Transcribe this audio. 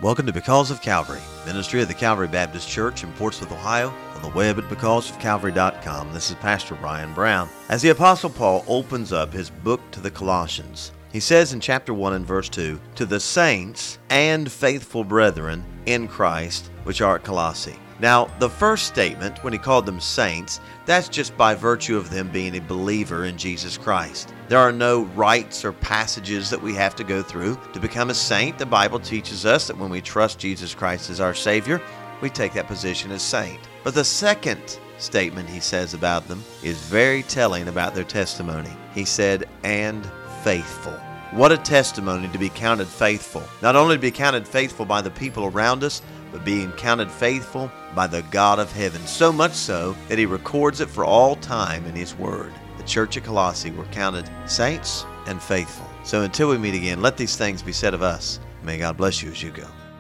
Welcome to Because of Calvary, ministry of the Calvary Baptist Church in Portsmouth, Ohio, on the web at becausefcalvary.com. This is Pastor Brian Brown. As the Apostle Paul opens up his book to the Colossians, he says in chapter 1 and verse 2, "To the saints and faithful brethren in Christ, which are at Colossae." Now, the first statement, when he called them saints, that's just by virtue of them being a believer in Jesus Christ. There are no rites or passages that we have to go through to become a saint. The Bible teaches us that when we trust Jesus Christ as our Savior, we take that position as saint. But the second statement he says about them is very telling about their testimony. He said, "and faithful." What a testimony to be counted faithful. Not only to be counted faithful by the people around us, but being counted faithful by the God of heaven. So much so that he records it for all time in his word. The church at Colossae were counted saints and faithful. So until we meet again, let these things be said of us. May God bless you as you go.